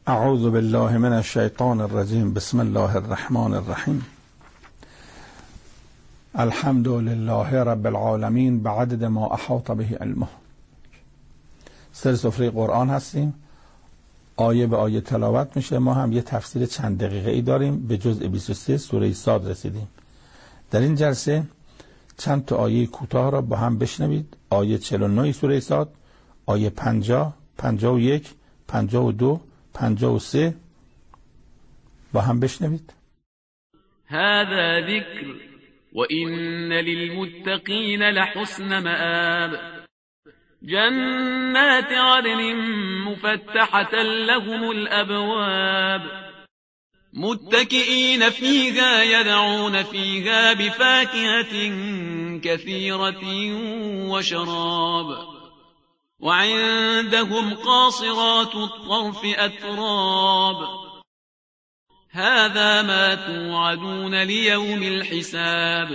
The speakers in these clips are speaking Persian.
اعوذ بالله من الشیطان الرجیم. بسم الله الرحمن الرحیم. الحمد لله رب العالمین بعدد ما احاط به علمه. سر سفره قرآن هستیم، آیه به آیه تلاوت میشه. ما هم یه تفسیر چند دقیقه ای داریم. به جزء 23 سوره صاد رسیدیم. در این جلسه چند تا آیه کوتاه را با هم بشنوید. آیه 49 سوره صاد، آیه 50، 51، 52، 53 با هم بشنوید. هذا ذکر وإن للمتقین لحسن مآب جنات عدن مفتحة لهم الأبواب متكئين فيها يدعون فيها بفاكهة كثيرة وشراب وعندهم قاصرات الطرف أتراب هذا ما توعدون ليوم الحساب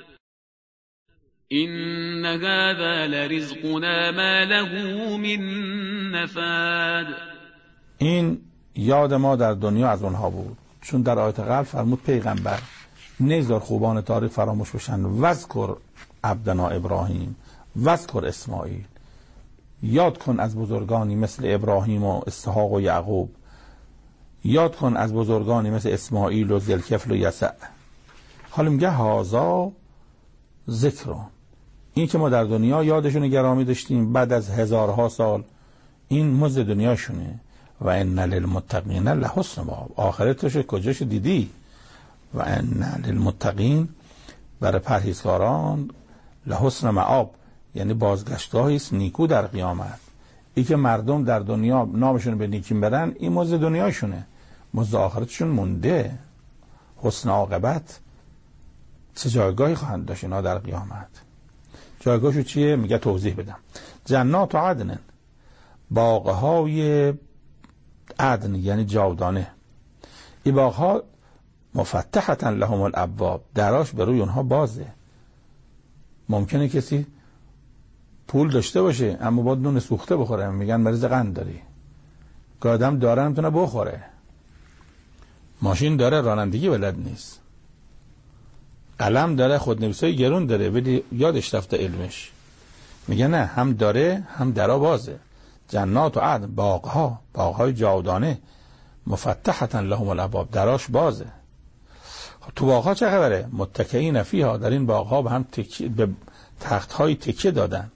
إن هذا لرزقنا ما له من نفاد. این یاد ما در دنیا از اونها بود، چون در آیت قبل فرمود پیغمبر نذار خوبان تاریخ فراموش بشن. وذکر عبدنا ابراهیم وذکر اسماعیل. یاد کن از بزرگانی مثل ابراهیم و اسحاق و یعقوب. یاد کن از بزرگانی مثل اسماعیل و ذوالکفل و یسع. حالا میگه هازا ذکر. این که ما در دنیا یادشون گرامی داشتیم، بعد از هزارها سال این مزد دنیاشونه. و ان للمتقین لحسن مآب. آخرتش کجاش دیدی؟ و ان للمتقین، برای پرهیزکاران، لحسن مآب یعنی بازگشتگاهی است نیکو در قیامت. این که مردم در دنیا نامشون به نیکی برن، این مزد دنیاشونه، مزد آخرتشون مونده. حسن عاقبت چه جایگاهی خواهند داشت اینا در قیامت؟ جایگاهشو چیه؟ میگه توضیح بدم. جنات عدن، باغهای عدن یعنی جاودانه. این باغها مفتحة لهم الابواب، دراش به روی اونها بازه. ممکنه کسی پول داشته باشه اما باید نون سوخته بخوره، میگن مریض قند داری. که آدم داره نمیتونه بخوره، ماشین داره رانندگی بلد نیست، قلم داره خودنویسای گرون داره ولی یادش رفته علمش. میگه نه، هم داره هم درا بازه. جنات و عدن، باغهای جاودانه، مفتحة لهم الابواب، دراش بازه. تو باغها چه خبره؟ متکئین فیها، در این باغها به هم به تختهای تکیه دادن.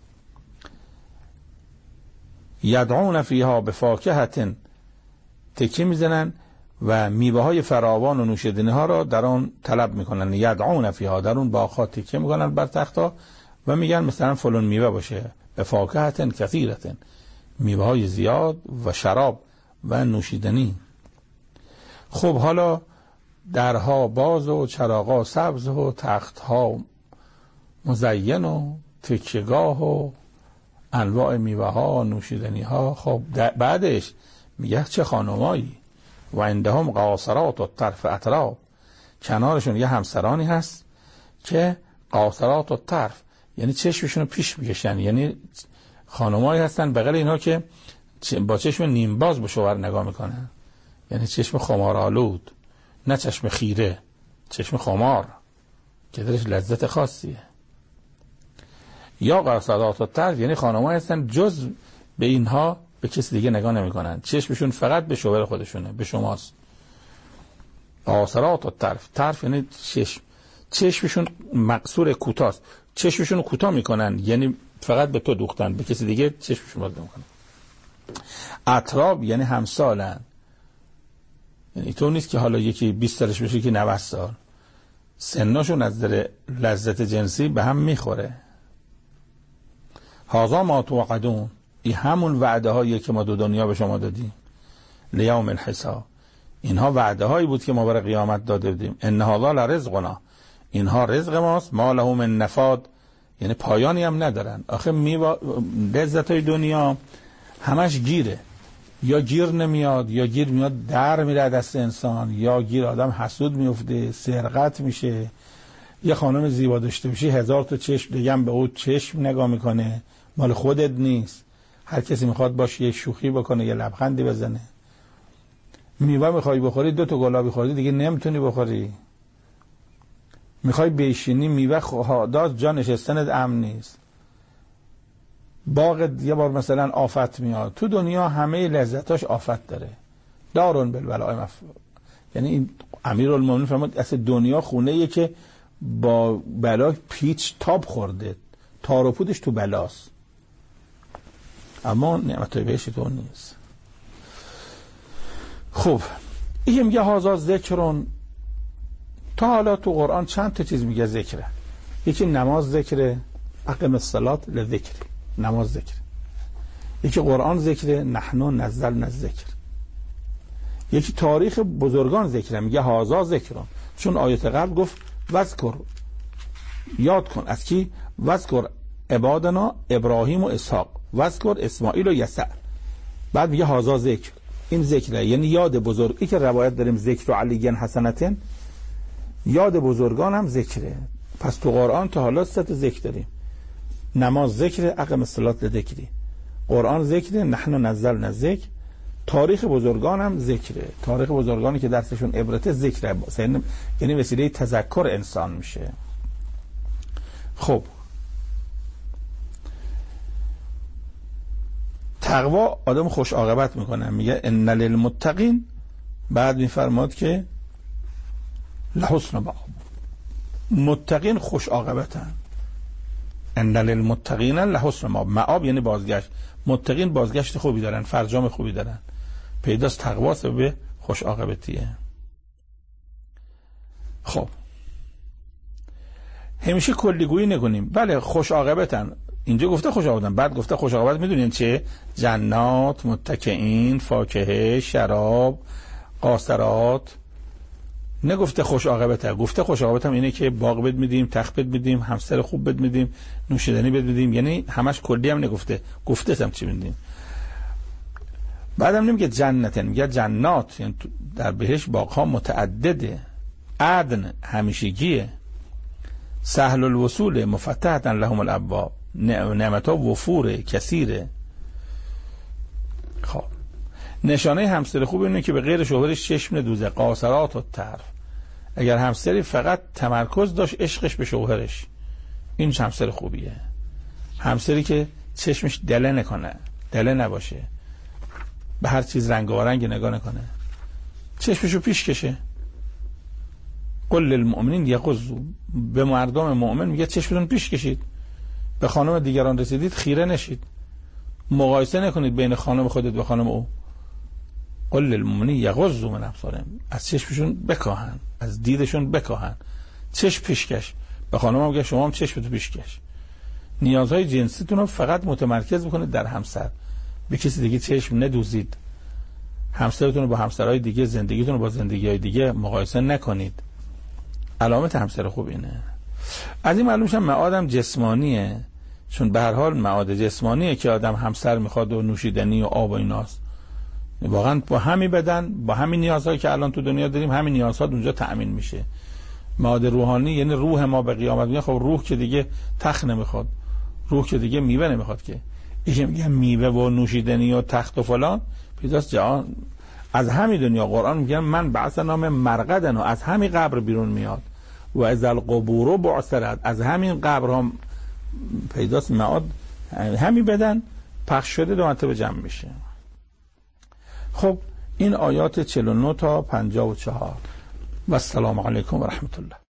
یدعون فیها بفاکهة، تکیه میزنن و میوه های فراوان و نوشیدنی ها را در آن طلب میکنن. یدعون فیها، در اون باغها تکیه میکنن بر تختها و میگن مثلا فلان میوه باشه. بفاکهة کثیرة، میوه های زیاد و شراب و نوشیدنی. خب حالا درها باز و چراغا سبز و تختها مزین و تکیه‌گاه و انواع میوه ها نوشیدنی ها. خب بعدش میگه چه خانمایی. و عندهم قاصرات الطرف اتراب، کنارشون یه همسرانی هست که قاصرات الطرف یعنی چشمشون رو پیش میکشن. یعنی خانمایی هستن بغل اینها که با چشم نیمباز به شوهر نگاه میکنن، یعنی چشم خمارآلود، نه چشم خیره، چشم خمار که درش لذت خاصیه. یا قاصرات الطرف یعنی خانمایی هستن جز به اینها به کسی دیگه نگاه نمیکنن، چشمشون فقط به شوهر خودشونه، به شماست. قاصرات الطرف، طرف یعنی چشم، چشمشون مقصور کوتاست، چشمشون کوتاه میکنن یعنی فقط به تو دوختن، به کسی دیگه چشمشون باز نمیکنن. اتراب یعنی همسالن، یعنی تو نیست که حالا یکی 20 سالش بشه که 90 سال، سناشون از در لذت جنسی به هم میخوره. هذا ما توعدون، این همون وعده هایی که ما دو دنیا به شما دادیم. لیوم الحساب، اینها وعده هایی بود که ما برای قیامت داده بودیم. ان هذا لرزقنا، اینها رزق ماست. ما له من نفاد، یعنی پایانی هم ندارن. آخه لذت های دنیا همش گیره، یا گیر نمیاد یا گیر میاد در میره دست انسان، یا گیر آدم حسود میفته، سرقت میشه. یه خانم زیبا داشته باشی 1000 تا چشم دیگه هم به او چشم نگاه میکنه، مال خودت نیست. هر کسی میخواد باشه یه شوخی بکنه، یه لبخندی بزنه. میوه میخوای بخوری 2 تا گلابی خوردی دیگه نمیتونی بخوری. میخوای بشینی میوه داد جا نشستنت امن نیست. باغ یه بار مثلا آفت میاد. تو دنیا همه لذتاش آفت داره. دارون بالبلاء یعنی این امیرالمومنین فرمود اصل دنیا خونه‌ایه که با بلا پیچ تاب خورده، تار و پودش تو بلاست، اما نعمتای بهش تو نیست. خب این میگه هازا ذکرون. تا حالا تو قرآن چند تا چیز میگه ذکره. یکی نماز ذکره، اقم الصلاة لذکر، نماز ذکر. یکی قرآن ذکره، نحن نزلنا الذکر. یکی تاریخ بزرگان ذکره، میگه هازا ذکرون. چون آیت قبل گفت وذکر، یاد کن از کی؟ وذکر عبادنا ابراهیم و اسحاق، وذکر اسماعیل و یسع. بعد میگه هازا ذکر. این ذکره یعنی یاد بزرگی که روایت داریم ذکر علی حسنتن، یاد بزرگان هم ذکره. پس تو قرآن تا حالا 3 تا ذکر داریم. نماز ذکر، اقم الصلاة لذکری، قرآن ذکر، نحن نزلنا الذکر، تاریخ بزرگان هم ذکره. تاریخ بزرگانی که درسشون عبرت ذکره، یعنی وسیله تذکر انسان میشه. خب تقوا آدم خوش عاقبت میکنه. میگه ان للمتقین، بعد میفرماد که لحسن مآب، متقین خوش عاقبتن. ان للمتقین لحسن مآب، مآب یعنی بازگشت. متقین بازگشت خوبی دارن، فرجام خوبی دارن. پیداست تقوا سبب خوش عاقبتیه. خب همیشه کلیگویی نکنیم. بله خوش عاقبتن، اینجا گفته خوش عاقبتن، بعد گفته خوش عاقبت میدونین چه؟ جنات، متکئین، فاکهه، شراب، قاصرات. نگفته خوش عاقبته، گفته خوش عاقبتم اینه که باغ بد میدیم، تخت بد میدیم، همسر خوب بد میدیم، نوشیدنی بد میدیم. یعنی همش کلی هم نگفته، گفته هم چی میدیم. بعدم نمیگه جنت، میگه جنات، یعنی در بهش باغ‌ها متعدده، عدن همیشگیه، سهل الوصول، مفتحة لهم الابواب، نعمتها وفوره، کثیره. خب نشانه همسر خوب اینه که به غیر شوهرش چشم ندوزه، قاصرات و طرف. اگر همسری فقط تمرکز داشت عشقش به شوهرش، این همسر خوبیه. همسری که چشمش دله نکنه، دله نباشه، به هر چیز رنگ و رنگ نگاه نکنه، چشمشو پیش کشه. قل للمؤمنین یغضوا، به مردم مؤمن میگه چشمتون پیش کشید. به خانم دیگران رسیدید خیره نشید، مقایسه نکنید بین خانم خودت و خانم او. قل للمؤمنین یغضوا من ابصارهم، از چشمشون بکاهن، از دیدشون بکاهن، چشم پیشکش. به خانم میگه شما هم چشمتو پیشکش. نیازهای جنسیتون رو فقط متمرکز بکنید در همسر، به کسی دیگه چشم ندوزید. همسرتون رو با همسرهای دیگه، زندگیتون رو با زندگی‌های دیگه مقایسه نکنید. علامت همسر خوب اینه. از این معلوم میشه معادم جسمانیه، چون به هر حال معاد جسمانیه که آدم همسر میخواد و نوشیدنی و آب و ایناست. واقعا با همین بدن، با همین نیازهایی که الان تو دنیا داریم، همین نیازها اونجا تأمین میشه. معاد روحانی یعنی روح ما به قیامت میاد. خب روح که دیگه تخت نمیخواد، روح که دیگه میوه نمیخواد، که ایش میگه میوه و نوشیدنی و تخت و فلان پیداست جهان. از همین دنیا قرآن میگه من بعث نام مرقدن، و از همین قبر بیرون میاد. و از القبور بعثرت، از همین قبرها پیداست معاد همین بدن پخش شده 2 مرتبه جمع میشه. خب این آیات 49 تا 54. و السلام علیکم و رحمت الله.